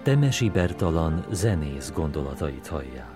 Temesi Bertalan zenész gondolatait hallják.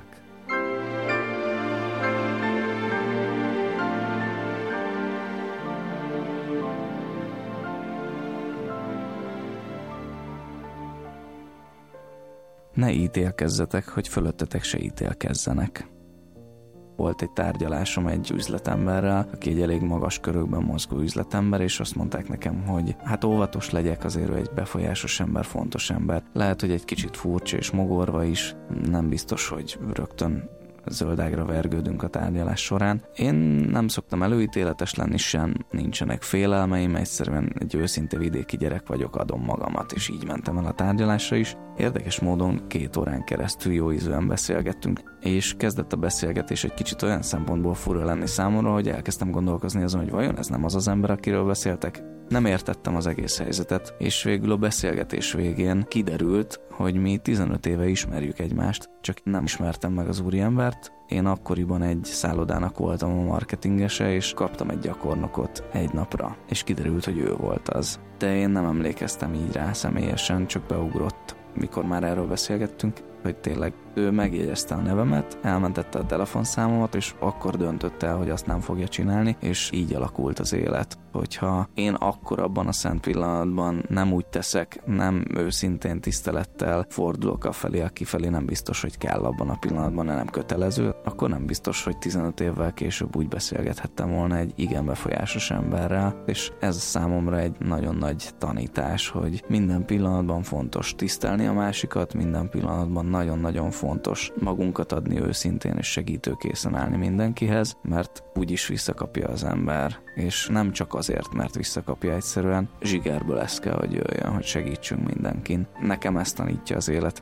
Ne ítélkezzetek, hogy fölöttetek se ítélkezzenek. Volt egy tárgyalásom egy üzletemberrel, aki egy elég magas körökben mozgó üzletember, és azt mondták nekem, hogy hát óvatos legyek, azért ő egy befolyásos ember, fontos ember. Lehet, hogy egy kicsit furcsa és mogorva is, nem biztos, hogy rögtön zöldágra vergődünk a tárgyalás során. Én nem szoktam előítéletes lenni sem, nincsenek félelmeim, egyszerűen egy őszinte vidéki gyerek vagyok, adom magamat, és így mentem el a tárgyalásra is. Érdekes módon 2 órán keresztül jó ízűen beszélgettünk, és kezdett a beszélgetés egy kicsit olyan szempontból fura lenni számomra, hogy elkezdtem gondolkozni azon, hogy vajon ez nem az az ember, akiről beszéltek. Nem értettem az egész helyzetet, és végül a beszélgetés végén kiderült, hogy mi 15 éve ismerjük egymást, csak nem ismertem meg az úriembert. Én akkoriban egy szállodának voltam a marketingese, és kaptam egy gyakornokot egy napra, és kiderült, hogy ő volt az. De én nem emlékeztem így rá személyesen, csak beugrott, mikor már erről beszélgettünk, hogy tényleg ő megjegyezte a nevemet, elmentette a telefonszámomat, és akkor döntött el, hogy azt nem fogja csinálni, és így alakult az élet. Hogyha én akkor abban a szent pillanatban nem úgy teszek, nem őszintén tisztelettel fordulok afelé, akifelé nem biztos, hogy kell abban a pillanatban, nem kötelező, akkor nem biztos, hogy 15 évvel később úgy beszélgethettem volna egy igen befolyásos emberrel, és ez számomra egy nagyon nagy tanítás, hogy minden pillanatban fontos tisztelni a másikat, minden pillanatban nagyon-nagyon fontos magunkat adni őszintén és segítőkészen állni mindenkihez, mert úgyis visszakapja az ember, és nem csak azért, mert visszakapja, egyszerűen zsigerből ez kell, hogy jöjjön, hogy segítsünk mindenkin. Nekem ezt tanítja az élet.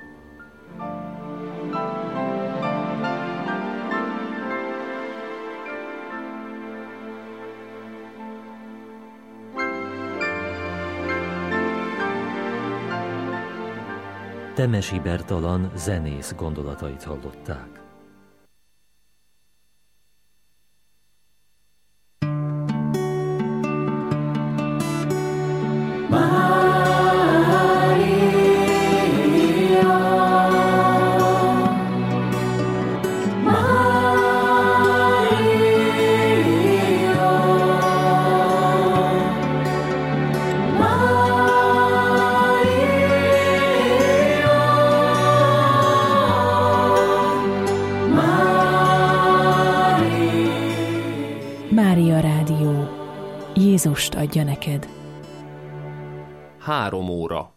Temesi Bertalan zenész gondolatait hallották. Mária Rádió. Jézust adja neked. 3 óra.